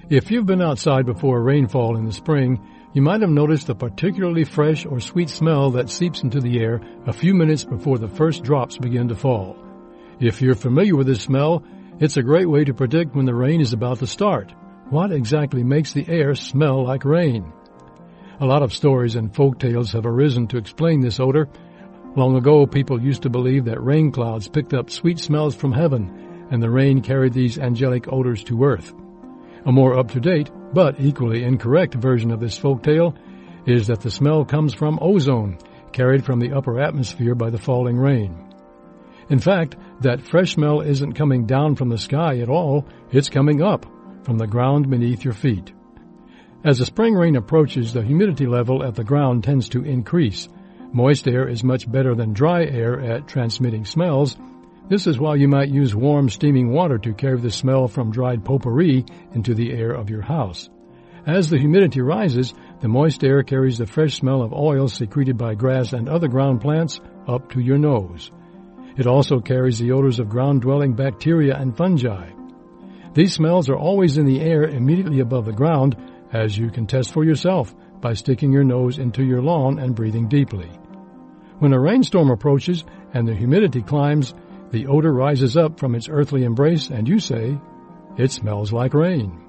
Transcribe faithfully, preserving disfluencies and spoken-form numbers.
If you've been outside before a rainfall in the spring, you might have noticed a particularly fresh or sweet smell that seeps into the air a few minutes before the first drops begin to fall. If you're familiar with this smell, it's a great way to predict when the rain is about to start. What exactly makes the air smell like rain? A lot of stories and folk tales have arisen to explain this odor. Long ago, people used to believe that rain clouds picked up sweet smells from heaven, and the rain carried these angelic odors to earth. A more up-to-date, but equally incorrect version of this folk tale is that the smell comes from ozone, carried from the upper atmosphere by the falling rain. In fact, that fresh smell isn't coming down from the sky at all, it's coming up from the ground beneath your feet. As the spring rain approaches, the humidity level at the ground tends to increase. Moist air is much better than dry air at transmitting smells. This is why you might use warm, steaming water to carry the smell from dried potpourri into the air of your house. As the humidity rises, the moist air carries the fresh smell of oils secreted by grass and other ground plants up to your nose. It also carries the odors of ground-dwelling bacteria and fungi. These smells are always in the air immediately above the ground, as you can test for yourself by sticking your nose into your lawn and breathing deeply. When a rainstorm approaches and the humidity climbs, the odor rises up from its earthly embrace, and you say, "It smells like rain."